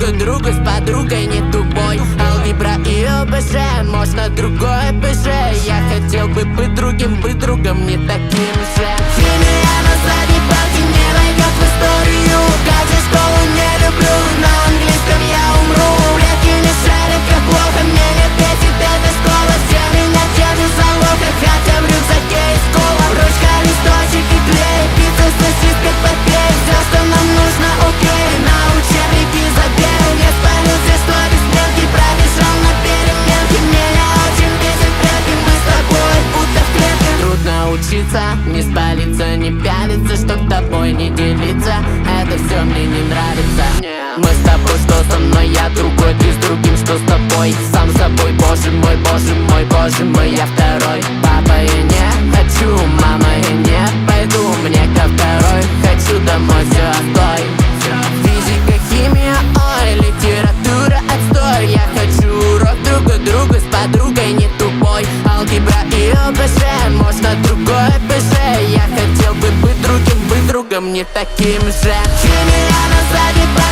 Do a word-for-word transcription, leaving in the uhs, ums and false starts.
друга друга с подругой не тупой. Алгебра и ОБЖ, можно другое ПЖ. Я хотел бы быть другим, быть другом не таким же. Химия на задней парте не войдет в историю. Как же школу не люблю, на английском я умру. Предки не шарят, как плохо мне не бесит эта школа. Все меня держат за локоть, хотя в рюкзаке есть кола. Ручка, листочек и клей, пицца, сосиска, попей. Все, что нам нужно, окей, на учебники забей. Я спалил все сторис, мелкий, пробежал на переменке. Меня очень бесит предки, мы с тобой будто в клетке. Трудно учиться, не спалиться, не пялиться, чтоб тобой не делиться. Это все мне не нравится. Мы с тобой, что со мной, я другой, ты с другим, что с тобой. Сам с собой, боже мой, боже мой, боже мой, я второй. Папа, я не хочу, мама, я не пойду. Мне ко второй, хочу домой, все, отстой. Физика, химия, ой, литература, отстой. Я хочу урок друга друга с подругой не тупой. Алгебра и ОБЖ, можно другое ПЖ. Я хотел бы быть другим, быть другом не таким же. Химия на задней парте